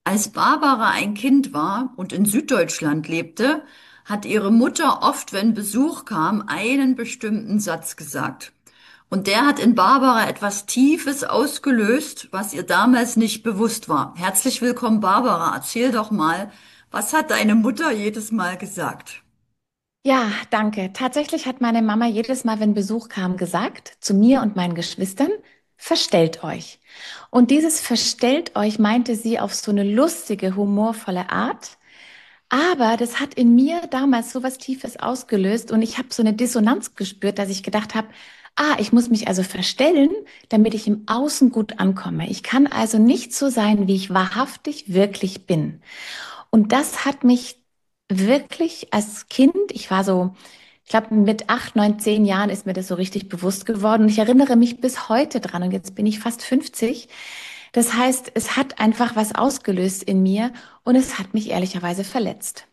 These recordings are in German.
Als Barbara ein Kind war und in Süddeutschland lebte, hat ihre Mutter oft, wenn Besuch kam, einen bestimmten Satz gesagt. Und der hat in Barbara etwas Tiefes ausgelöst, was ihr damals nicht bewusst war. Herzlich willkommen, Barbara. Erzähl doch mal, was hat deine Mutter jedes Mal gesagt? Ja, danke. Tatsächlich hat meine Mama jedes Mal, wenn Besuch kam, gesagt, zu mir und meinen Geschwistern, verstellt euch. Und dieses verstellt euch meinte sie auf so eine lustige, humorvolle Art. Aber das hat in mir damals so was Tiefes ausgelöst und ich habe so eine Dissonanz gespürt, dass ich gedacht habe, ich muss mich also verstellen, damit ich im Außen gut ankomme. Ich kann also nicht so sein, wie ich wahrhaftig wirklich bin. Und das hat mich wirklich als Kind, ich war so, ich glaube, mit 8, 9, 10 Jahren ist mir das so richtig bewusst geworden. Und ich erinnere mich bis heute dran. Und jetzt bin ich fast 50. Das heißt, es hat einfach was ausgelöst in mir und es hat mich ehrlicherweise verletzt.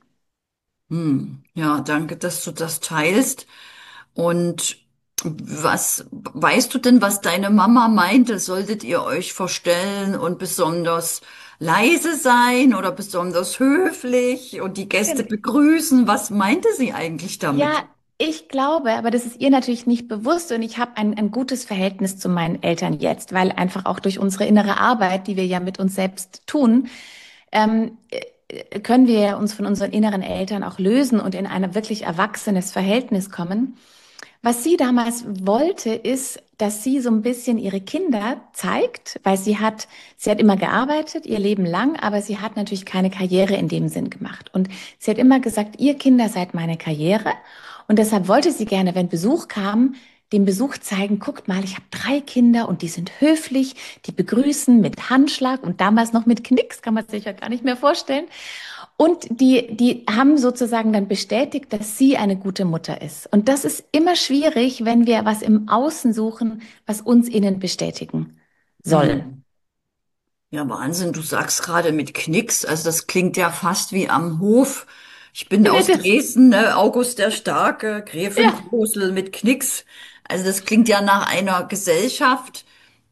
Ja, danke, dass du das teilst. Und was weißt du denn, was deine Mama meinte? Solltet ihr euch verstellen und besonders leise sein oder besonders höflich und die Gäste begrüßen? Was meinte sie eigentlich damit? Ja, ich glaube, aber das ist ihr natürlich nicht bewusst und ich habe ein gutes Verhältnis zu meinen Eltern jetzt, weil einfach auch durch unsere innere Arbeit, die wir ja mit uns selbst tun, können wir ja uns von unseren inneren Eltern auch lösen und in ein wirklich erwachsenes Verhältnis kommen. Was sie damals wollte, ist, dass sie so ein bisschen ihre Kinder zeigt, weil sie hat immer gearbeitet, ihr Leben lang, aber sie hat natürlich keine Karriere in dem Sinn gemacht. Und sie hat immer gesagt, ihr Kinder seid meine Karriere. Und deshalb wollte sie gerne, wenn Besuch kam, dem Besuch zeigen, guckt mal, ich habe 3 Kinder und die sind höflich, die begrüßen mit Handschlag und damals noch mit Knicks, kann man sich ja gar nicht mehr vorstellen. Und die haben sozusagen dann bestätigt, dass sie eine gute Mutter ist. Und das ist immer schwierig, wenn wir was im Außen suchen, was uns innen bestätigen soll. Hm. Ja, Wahnsinn, du sagst gerade mit Knicks, also das klingt ja fast wie am Hof. Ich bin aus Das, Dresden, ne? August der Starke, Gräfin ja. Krosel mit Knicks. Also das klingt ja nach einer Gesellschaft,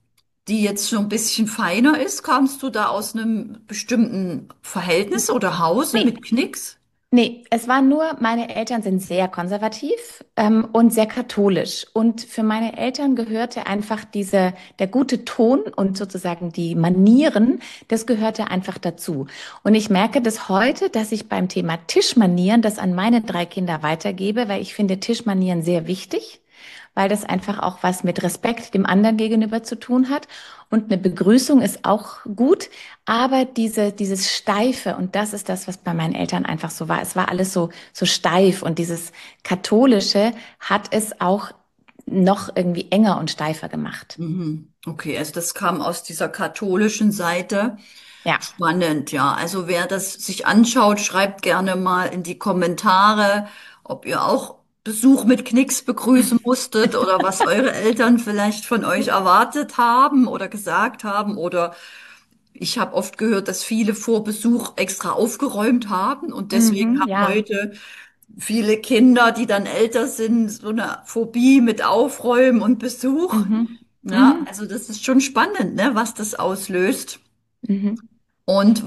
die jetzt schon ein bisschen feiner ist. Kommst du da aus einem bestimmten Verhältnis oder Hause Nee, mit Knicks? nee, es war nur, meine Eltern sind sehr konservativ und sehr katholisch. Und für meine Eltern gehörte einfach der gute Ton und sozusagen die Manieren, das gehörte einfach dazu. Und ich merke das heute, dass ich beim Thema Tischmanieren das an meine 3 Kinder weitergebe, weil ich finde Tischmanieren sehr wichtig, weil das einfach auch was mit Respekt dem anderen gegenüber zu tun hat. Und eine Begrüßung ist auch gut, aber dieses Steife, und das ist das, was bei meinen Eltern einfach so war. Es war alles so steif und dieses Katholische hat es auch noch irgendwie enger und steifer gemacht. Mhm. Okay, also das kam aus dieser katholischen Seite. Ja. Spannend, ja. Also wer das sich anschaut, schreibt gerne mal in die Kommentare, ob ihr auch Besuch mit Knicks begrüßen musstet oder was eure Eltern vielleicht von euch erwartet haben oder gesagt haben. Oder ich habe oft gehört, dass viele vor Besuch extra aufgeräumt haben und deswegen Mhm, haben ja. heute viele Kinder, die dann älter sind, so eine Phobie mit Aufräumen und Besuch. Mhm. Ja, Mhm. also das ist schon spannend, ne, was das auslöst. Mhm. Und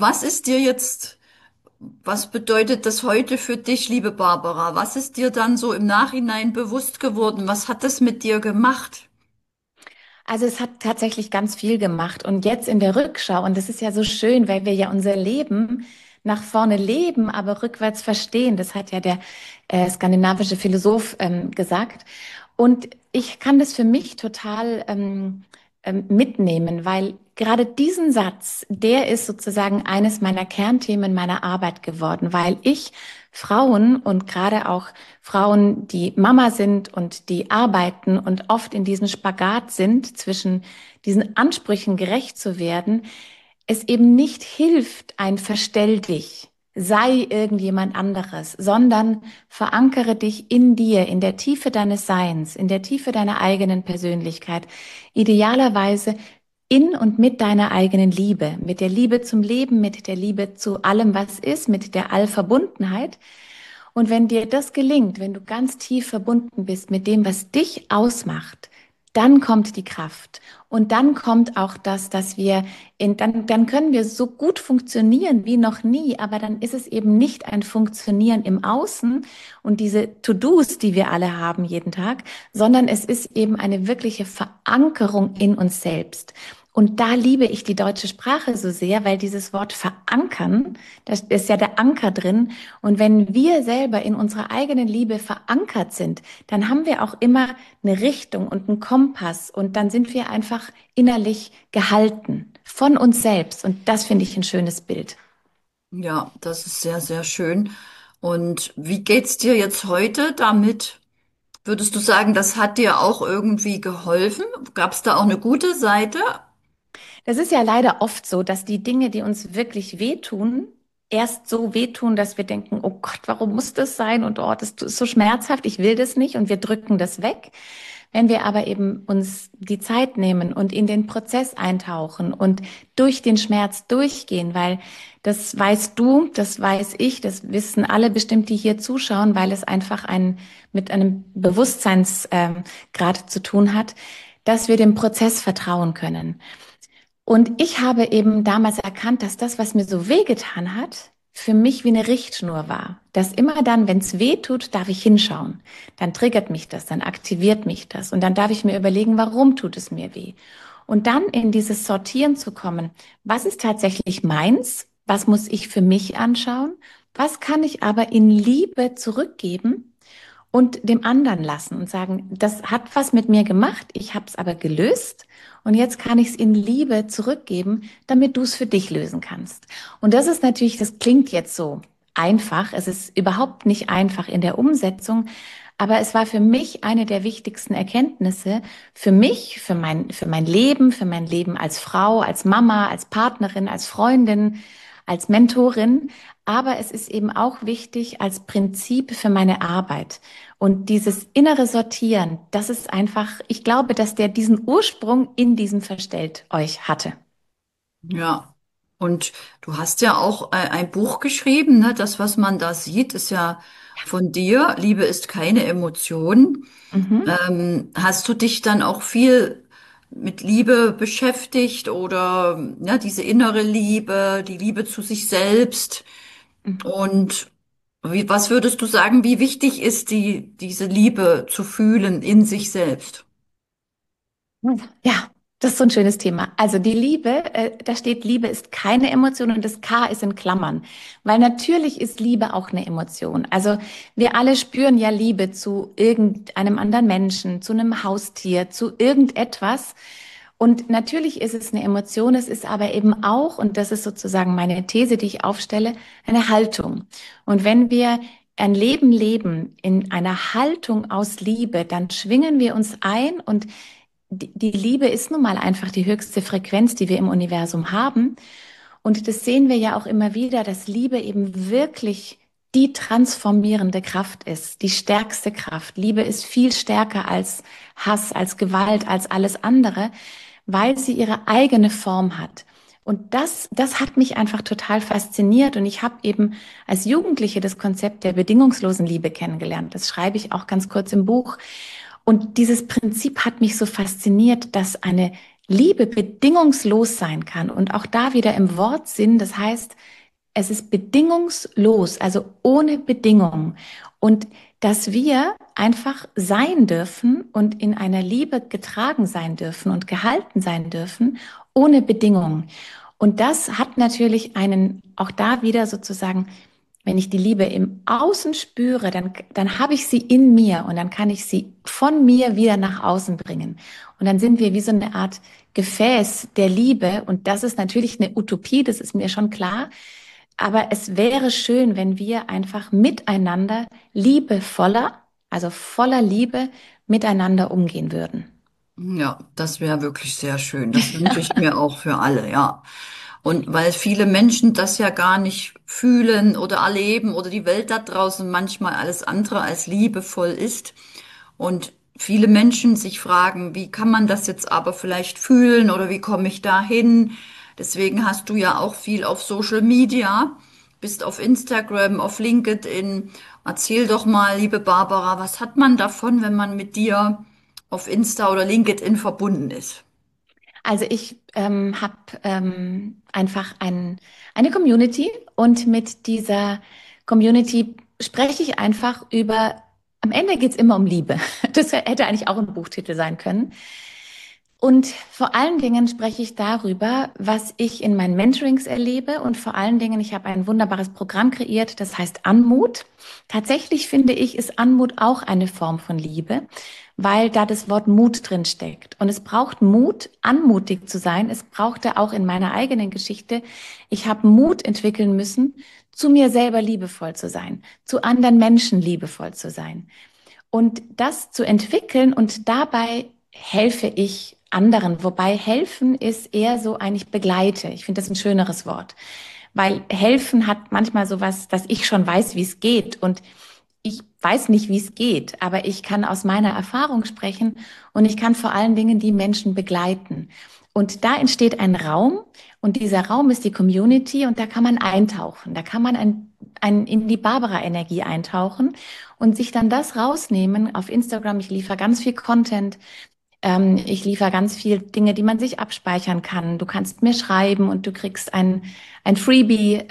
was bedeutet das heute für dich, liebe Barbara? Was ist dir dann so im Nachhinein bewusst geworden? Was hat das mit dir gemacht? Also es hat tatsächlich ganz viel gemacht. Und jetzt in der Rückschau, und das ist ja so schön, weil wir ja unser Leben nach vorne leben, aber rückwärts verstehen. Das hat ja der skandinavische Philosoph gesagt. Und ich kann das für mich total mitnehmen, weil gerade diesen Satz, der ist sozusagen eines meiner Kernthemen meiner Arbeit geworden, weil ich Frauen und gerade auch Frauen, die Mama sind und die arbeiten und oft in diesem Spagat sind, zwischen diesen Ansprüchen gerecht zu werden, es eben nicht hilft, ein Verstell dich, sei irgendjemand anderes, sondern verankere dich in dir, in der Tiefe deines Seins, in der Tiefe deiner eigenen Persönlichkeit, idealerweise in und mit deiner eigenen Liebe, mit der Liebe zum Leben, mit der Liebe zu allem, was ist, mit der Allverbundenheit. Und wenn dir das gelingt, wenn du ganz tief verbunden bist mit dem, was dich ausmacht, dann kommt die Kraft. Und dann kommt auch das, dass wir dann können wir so gut funktionieren wie noch nie, aber dann ist es eben nicht ein Funktionieren im Außen und diese To-Dos, die wir alle haben jeden Tag, sondern es ist eben eine wirkliche Verankerung in uns selbst. Und da liebe ich die deutsche Sprache so sehr, weil dieses Wort verankern, da ist ja der Anker drin. Und wenn wir selber in unserer eigenen Liebe verankert sind, dann haben wir auch immer eine Richtung und einen Kompass und dann sind wir einfach innerlich gehalten von uns selbst. Und das finde ich ein schönes Bild. Ja, das ist sehr, sehr schön. Und wie geht's dir jetzt heute damit? Würdest du sagen, das hat dir auch irgendwie geholfen? Gab es da auch eine gute Seite? Das ist ja leider oft so, dass die Dinge, die uns wirklich wehtun, erst so wehtun, dass wir denken, oh Gott, warum muss das sein? Und oh, das ist so schmerzhaft, ich will das nicht und wir drücken das weg. Wenn wir aber eben uns die Zeit nehmen und in den Prozess eintauchen und durch den Schmerz durchgehen, weil das weißt du, das weiß ich, das wissen alle bestimmt, die hier zuschauen, weil es einfach mit einem Bewusstseinsgrad zu tun hat, dass wir dem Prozess vertrauen können. Und ich habe eben damals erkannt, dass das, was mir so wehgetan hat, für mich wie eine Richtschnur war. Dass immer dann, wenn es weh tut, darf ich hinschauen. Dann triggert mich das, dann aktiviert mich das. Und dann darf ich mir überlegen, warum tut es mir weh? Und dann in dieses Sortieren zu kommen. Was ist tatsächlich meins? Was muss ich für mich anschauen? Was kann ich aber in Liebe zurückgeben? Und dem anderen lassen und sagen, das hat was mit mir gemacht, ich habe es aber gelöst und jetzt kann ich es in Liebe zurückgeben, damit du es für dich lösen kannst. Und das ist natürlich, das klingt jetzt so einfach, es ist überhaupt nicht einfach in der Umsetzung, aber es war für mich eine der wichtigsten Erkenntnisse, für mich, für mein Leben als Frau, als Mama, als Partnerin, als Freundin, als Mentorin. Aber es ist eben auch wichtig als Prinzip für meine Arbeit. Und dieses innere Sortieren, das ist einfach, ich glaube, dass der diesen Ursprung in diesem Verstellt euch hatte. Ja. Und du hast ja auch ein Buch geschrieben, ne? Das, was man da sieht, ist ja von dir. Liebe ist keine Emotion. Mhm. Hast du dich dann auch viel mit Liebe beschäftigt oder ja, diese innere Liebe, die Liebe zu sich selbst? Mhm. Und was würdest du sagen, wie wichtig ist diese Liebe zu fühlen in sich selbst? Ja, das ist so ein schönes Thema. Also die Liebe, da steht, Liebe ist keine Emotion und das K ist in Klammern, weil natürlich ist Liebe auch eine Emotion. Also wir alle spüren ja Liebe zu irgendeinem anderen Menschen, zu einem Haustier, zu irgendetwas. Und natürlich ist es eine Emotion, es ist aber eben auch, und das ist sozusagen meine These, die ich aufstelle, eine Haltung. Und wenn wir ein Leben leben in einer Haltung aus Liebe, dann schwingen wir uns ein und die Liebe ist nun mal einfach die höchste Frequenz, die wir im Universum haben. Und das sehen wir ja auch immer wieder, dass Liebe eben wirklich die transformierende Kraft ist, die stärkste Kraft. Liebe ist viel stärker als Hass, als Gewalt, als alles andere, weil sie ihre eigene Form hat. Und das hat mich einfach total fasziniert. Und ich habe eben als Jugendliche das Konzept der bedingungslosen Liebe kennengelernt. Das schreibe ich auch ganz kurz im Buch. Und dieses Prinzip hat mich so fasziniert, dass eine Liebe bedingungslos sein kann. Und auch da wieder im Wortsinn, das heißt, es ist bedingungslos, also ohne Bedingung. Und dass wir einfach sein dürfen und in einer Liebe getragen sein dürfen und gehalten sein dürfen, ohne Bedingung. Und das hat natürlich auch da wieder sozusagen, wenn ich die Liebe im Außen spüre, dann habe ich sie in mir und dann kann ich sie von mir wieder nach außen bringen. Und dann sind wir wie so eine Art Gefäß der Liebe. Und das ist natürlich eine Utopie, das ist mir schon klar. Aber es wäre schön, wenn wir einfach miteinander liebevoller, also voller Liebe miteinander umgehen würden. Ja, das wäre wirklich sehr schön. Das wünsche ich mir auch für alle, ja. Und weil viele Menschen das ja gar nicht fühlen oder erleben oder die Welt da draußen manchmal alles andere als liebevoll ist und viele Menschen sich fragen, wie kann man das jetzt aber vielleicht fühlen oder wie komme ich da hin? Deswegen hast du ja auch viel auf Social Media, bist auf Instagram, auf LinkedIn. Erzähl doch mal, liebe Barbara, was hat man davon, wenn man mit dir auf Insta oder LinkedIn verbunden ist. Also ich habe einfach eine Community und mit dieser Community spreche ich einfach über, am Ende geht es immer um Liebe. Das hätte eigentlich auch ein Buchtitel sein können. Und vor allen Dingen spreche ich darüber, was ich in meinen Mentorings erlebe. Und vor allen Dingen, ich habe ein wunderbares Programm kreiert, das heißt Anmut. Tatsächlich finde ich, ist Anmut auch eine Form von Liebe, weil da das Wort Mut drin steckt. Und es braucht Mut, anmutig zu sein. Es brauchte auch in meiner eigenen Geschichte, ich habe Mut entwickeln müssen, zu mir selber liebevoll zu sein, zu anderen Menschen liebevoll zu sein. Und das zu entwickeln und dabei helfe ich anderen. Wobei helfen ist eher so eigentlich begleite. Ich finde das ein schöneres Wort. Weil helfen hat manchmal sowas, dass ich schon weiß, wie es geht. Und ich weiß nicht, wie es geht, aber ich kann aus meiner Erfahrung sprechen und ich kann vor allen Dingen die Menschen begleiten. Und da entsteht ein Raum und dieser Raum ist die Community und da kann man eintauchen. Da kann man in die Barbara-Energie eintauchen und sich dann das rausnehmen auf Instagram. Ich liefere ganz viel Content. Ich liefere ganz viel Dinge, die man sich abspeichern kann. Du kannst mir schreiben und du kriegst ein Freebie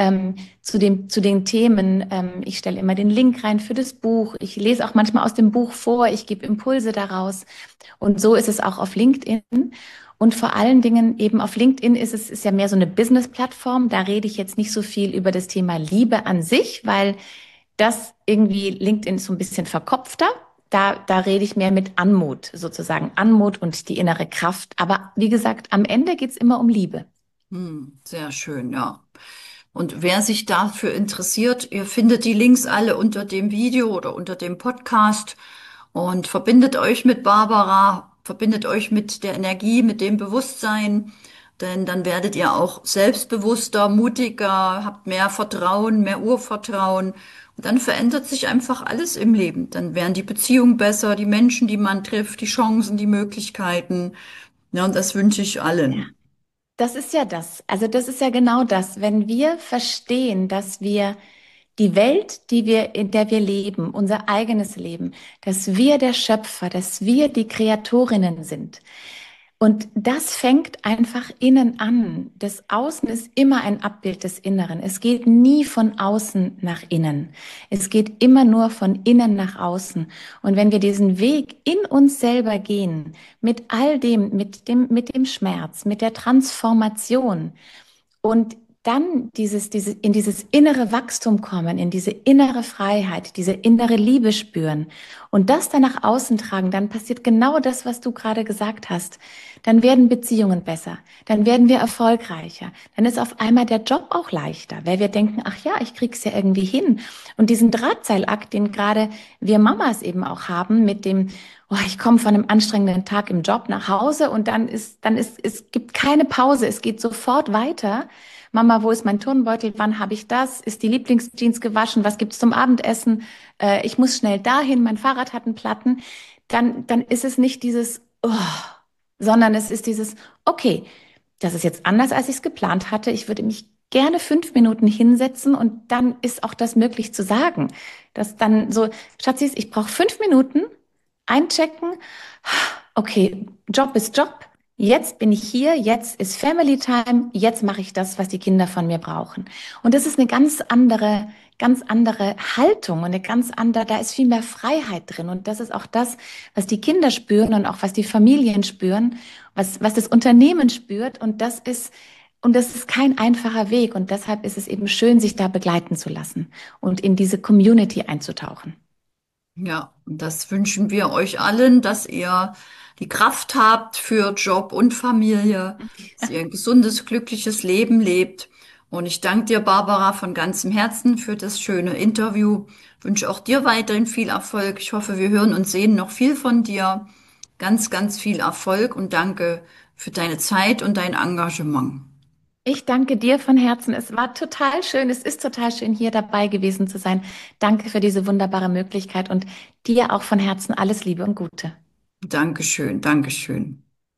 zu den Themen. Ich stelle immer den Link rein für das Buch. Ich lese auch manchmal aus dem Buch vor. Ich gebe Impulse daraus. Und so ist es auch auf LinkedIn. Und vor allen Dingen eben auf LinkedIn ist ja mehr so eine Business-Plattform. Da rede ich jetzt nicht so viel über das Thema Liebe an sich, weil das irgendwie LinkedIn ist so ein bisschen verkopfter. Da rede ich mehr mit Anmut, sozusagen. Anmut und die innere Kraft. Aber wie gesagt, am Ende geht's immer um Liebe. Sehr schön, ja. Und wer sich dafür interessiert, ihr findet die Links alle unter dem Video oder unter dem Podcast und verbindet euch mit Barbara, verbindet euch mit der Energie, mit dem Bewusstsein, denn dann werdet ihr auch selbstbewusster, mutiger, habt mehr Vertrauen, mehr Urvertrauen und dann verändert sich einfach alles im Leben. Dann werden die Beziehungen besser, die Menschen, die man trifft, die Chancen, die Möglichkeiten. Ja, und das wünsche ich Ja. allen. Das ist ja das. Also das ist ja genau das. Wenn wir verstehen, dass wir die Welt, in der wir leben, unser eigenes Leben, dass wir der Schöpfer, dass wir die Kreatorinnen sind. Und das fängt einfach innen an. Das Außen ist immer ein Abbild des Inneren. Es geht nie von außen nach innen. Es geht immer nur von innen nach außen. Und wenn wir diesen Weg in uns selber gehen, mit all dem, mit dem Schmerz, mit der Transformation, und dann in dieses innere Wachstum kommen, in diese innere Freiheit, diese innere Liebe spüren und das dann nach außen tragen, dann passiert genau das, was du gerade gesagt hast. Dann werden Beziehungen besser, dann werden wir erfolgreicher, dann ist auf einmal der Job auch leichter, weil wir denken, ach ja, ich krieg's ja irgendwie hin. Und diesen Drahtseilakt, den gerade wir Mamas eben auch haben mit dem, oh, ich komme von einem anstrengenden Tag im Job nach Hause und es gibt keine Pause, es geht sofort weiter. Mama, wo ist mein Turnbeutel? Wann habe ich das? Ist die Lieblingsjeans gewaschen? Was gibt's zum Abendessen? Ich muss schnell dahin, mein Fahrrad hat einen Platten. Dann ist es nicht dieses, oh, sondern es ist dieses, okay, das ist jetzt anders, als ich es geplant hatte. Ich würde mich gerne 5 Minuten hinsetzen und dann ist auch das möglich zu sagen. Dass dann so, Schatzis, ich brauche 5 Minuten, einchecken. Okay, Job ist Job. Jetzt bin ich hier, jetzt ist Family Time, jetzt mache ich das, was die Kinder von mir brauchen. Und das ist eine ganz andere Haltung und eine ganz andere, da ist viel mehr Freiheit drin. Und das ist auch das, was die Kinder spüren und auch was die Familien spüren, was das Unternehmen spürt. Und das ist kein einfacher Weg. Und deshalb ist es eben schön, sich da begleiten zu lassen und in diese Community einzutauchen. Ja, und das wünschen wir euch allen, dass ihr die Kraft habt für Job und Familie, dass ihr ein gesundes, glückliches Leben lebt. Und ich danke dir, Barbara, von ganzem Herzen für das schöne Interview. Wünsche auch dir weiterhin viel Erfolg. Ich hoffe, wir hören und sehen noch viel von dir. Ganz, ganz viel Erfolg und danke für deine Zeit und dein Engagement. Ich danke dir von Herzen. Es war total schön. Es ist total schön, hier dabei gewesen zu sein. Danke für diese wunderbare Möglichkeit und dir auch von Herzen alles Liebe und Gute. Dankeschön, Dankeschön.